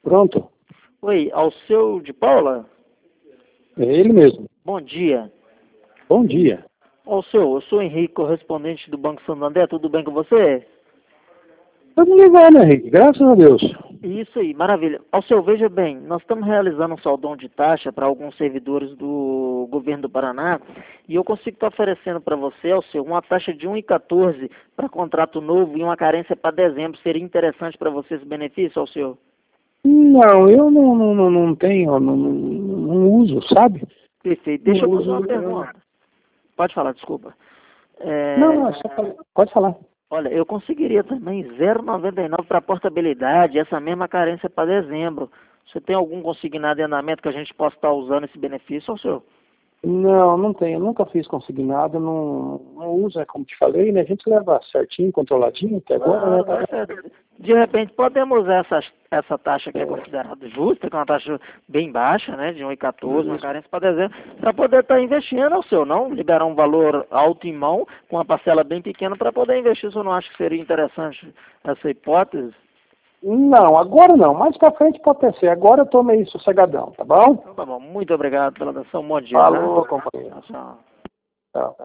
Pronto, Oi, Alceu de Paula? é ele mesmo. Bom dia. Bom dia. Alceu, eu sou Henrique, correspondente do Banco Santander, tudo bem com você? Tudo legal, né, Henrique? Graças a Deus. Isso aí, maravilha. Alceu, veja bem, nós estamos realizando um saldão de taxa para alguns servidores do governo do Paraná e eu consigo estar oferecendo para você, Alceu, uma taxa de 1,14 para contrato novo e uma carência para dezembro. Seria interessante para você esse benefício, Alceu? Não, eu não tenho, não uso, sabe? Perfeito. Não Deixa eu fazer uso. uma pergunta. Pode falar, desculpa. Não, pode falar. Olha, eu conseguiria também 0,99 para portabilidade, essa mesma carência para dezembro. Você tem algum consignado em andamento que a gente possa estar usando esse benefício, ou senhor? Não tenho. Eu nunca fiz consignado, não uso, como te falei, né? A gente leva certinho, controladinho até agora, né? Claro, é certo. De repente podemos usar essa taxa que é considerada justa, que é uma taxa bem baixa, né, de 1,14, uma carência para dezembro, para poder estar investindo ao seu, não liberar um valor alto em mão, com uma parcela bem pequena, para poder investir. Você não acha que seria interessante essa hipótese? Não, agora não. Mais pra frente pode ser. Agora eu tô meio sossegadão, tá bom? Então tá bom. Muito obrigado pela atenção. Bom dia, tá? Falou, companheiro. Tchau. Tchau.